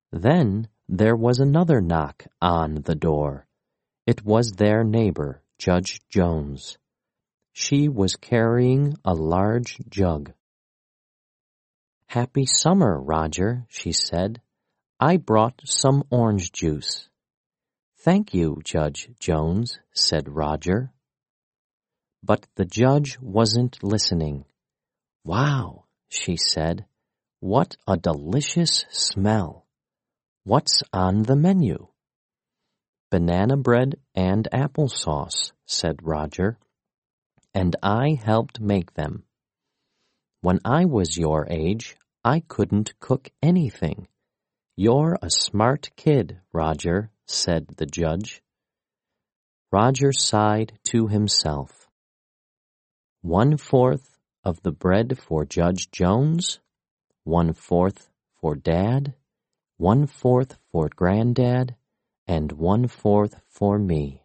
Then there was another knock on the door. It was their neighbor, Judge Jones. She was carrying a large jug. "Happy summer, Roger," she said. "I brought some orange juice." "Thank you, Judge Jones," said Roger. But the judge wasn't listening. "Wow," she said. "What a delicious smell. What's on the menu?" "Banana bread and applesauce," said Roger. "And I helped make them. When I was your age, I couldn't cook anything." "You're a smart kid, Roger," said the judge. Roger sighed to himself. 1/4 of the bread for Judge Jones, 1/4 for Dad, 1/4 for Granddad, and 1/4 for me.